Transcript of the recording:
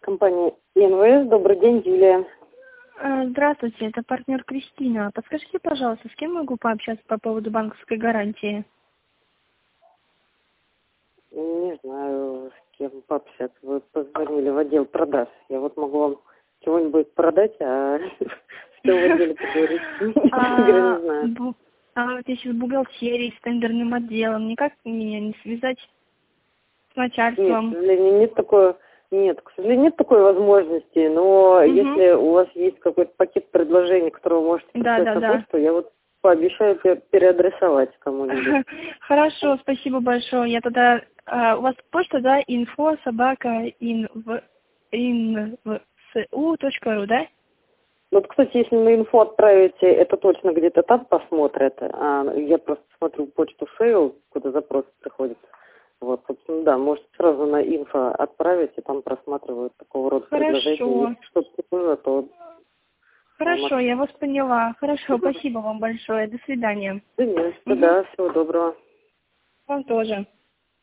Компания ИНВС. Добрый день, Юлия. Здравствуйте, это партнер Кристина. Подскажите, пожалуйста, с кем могу пообщаться по поводу банковской гарантии? Не знаю, с кем пообщаться. Вы позвонили в отдел продаж. Я вот могу вам чего-нибудь продать, а с кем в отделе поговорить, не знаю. Вот я сейчас в бухгалтерии, с тендерным отделом. Никак меня не связать с начальством? Нет, к сожалению, нет такой возможности, но если у вас есть какой-то пакет предложений, который вы можете прислать на почту, я вот пообещаю переадресовать кому-нибудь. Хорошо, спасибо большое. Я тогда... у вас почта, да, info@invsu.ru, да? Вот, кстати, если на инфо отправите, это точно где-то там посмотрят. Я просто смотрю почту Сейл, куда запрос приходит. Вот, собственно, да, можете сразу на инфо отправить, и там просматривают такого рода предложения. Если что-то нужно, то... Хорошо, я вас поняла. Хорошо, спасибо вам большое. До свидания. Да нет, да, всего доброго. Вам тоже.